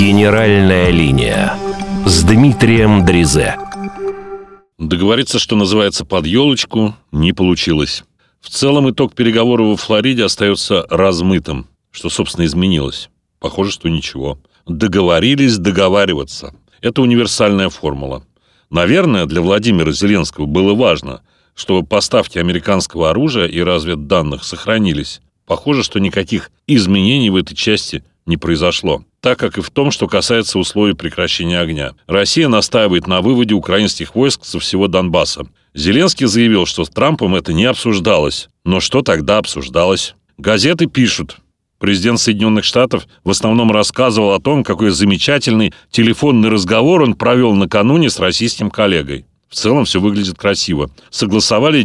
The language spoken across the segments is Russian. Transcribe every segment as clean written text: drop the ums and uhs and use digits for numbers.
Генеральная линия с Дмитрием Дрезе. Договориться, что называется, под елочку не получилось. В целом итог переговоров во Флориде остается размытым. Что, собственно, изменилось? Похоже, что ничего. Договорились договариваться. Это универсальная формула. Наверное, для Владимира Зеленского было важно, чтобы поставки американского оружия и разведданных сохранились. Похоже, что никаких изменений в этой части не произошло. Так как и в том, что касается условий прекращения огня. Россия настаивает на выводе украинских войск со всего Донбасса. Зеленский заявил, что с Трампом это не обсуждалось. Но что тогда обсуждалось? Газеты пишут. Президент Соединенных Штатов в основном рассказывал о том, какой замечательный телефонный разговор он провел накануне с российским коллегой. В целом все выглядит красиво. Согласовали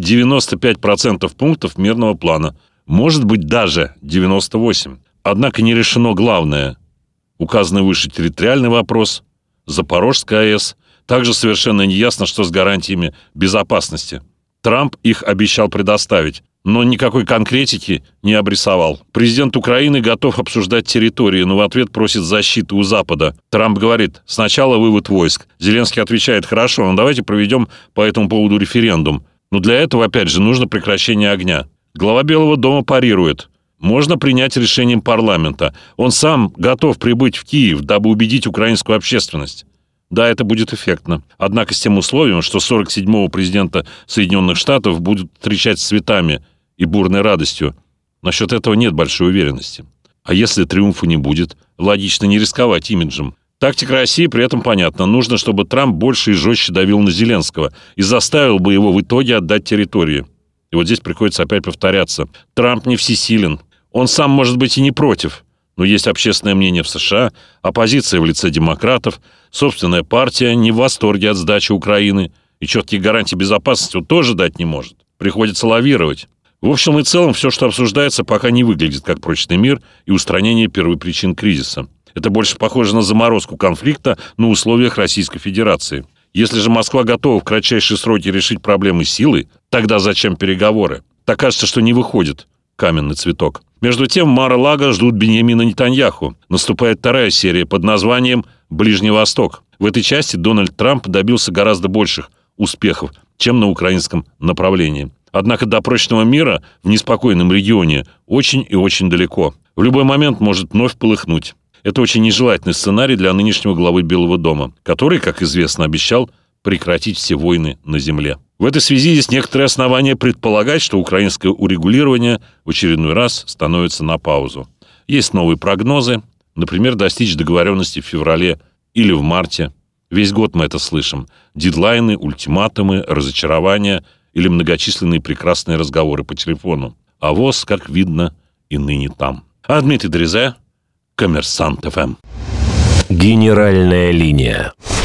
95% пунктов мирного плана. Может быть, даже 98%. Однако не решено главное. Указанный выше территориальный вопрос, Запорожская АЭС. Также совершенно неясно, что с гарантиями безопасности. Трамп их обещал предоставить, но никакой конкретики не обрисовал. Президент Украины готов обсуждать территории, но в ответ просит защиты у Запада. Трамп говорит: сначала вывод войск. Зеленский отвечает: хорошо, но давайте проведем по этому поводу референдум. Но для этого, опять же, нужно прекращение огня. Глава Белого дома парирует: можно принять решением парламента. Он сам готов прибыть в Киев, дабы убедить украинскую общественность. Да, это будет эффектно. Однако с тем условием, что 47-го президента Соединенных Штатов будут встречать с цветами и бурной радостью. Насчет этого нет большой уверенности. А если триумфа не будет, логично не рисковать имиджем. Тактика России при этом понятна. Нужно, чтобы Трамп больше и жестче давил на Зеленского и заставил бы его в итоге отдать территории. И вот здесь приходится опять повторяться. Трамп не всесилен. Он сам, может быть, и не против. Но есть общественное мнение в США, оппозиция в лице демократов, собственная партия не в восторге от сдачи Украины, и четкие гарантии безопасности он тоже дать не может. Приходится лавировать. В общем и целом, все, что обсуждается, пока не выглядит как прочный мир и устранение первопричин кризиса. Это больше похоже на заморозку конфликта на условиях Российской Федерации. Если же Москва готова в кратчайшие сроки решить проблемы силой, тогда зачем переговоры? Так кажется, что не выходит каменный цветок. Между тем, Мар-а-Лаго ждут Биньямина Нетаньяху. Наступает вторая серия под названием «Ближний Восток». В этой части Дональд Трамп добился гораздо больших успехов, чем на украинском направлении. Однако до прочного мира в неспокойном регионе очень и очень далеко. В любой момент может вновь полыхнуть. Это очень нежелательный сценарий для нынешнего главы Белого дома, который, как известно, обещал прекратить все войны на земле. В этой связи есть некоторые основания предполагать, что украинское урегулирование в очередной раз становится на паузу. Есть новые прогнозы, например, достичь договоренности в феврале или в марте. Весь год мы это слышим. Дедлайны, ультиматумы, разочарования или многочисленные прекрасные разговоры по телефону. А ВОС, как видно, и ныне там. А Дмитрий Дрезе, Коммерсант ФМ. Генеральная линия.